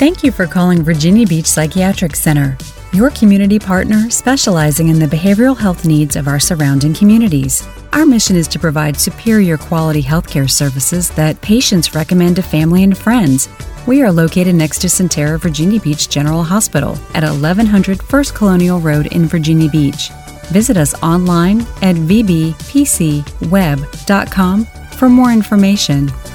Thank you for calling Virginia Beach Psychiatric Center, your community partner specializing in the behavioral health needs of our surrounding communities. Our mission is to provide superior quality healthcare services that patients recommend to family and friends. We are located next to Centera Virginia Beach General Hospital at 1100 First Colonial Road in Virginia Beach. Visit us online at vbpcweb.com for more information.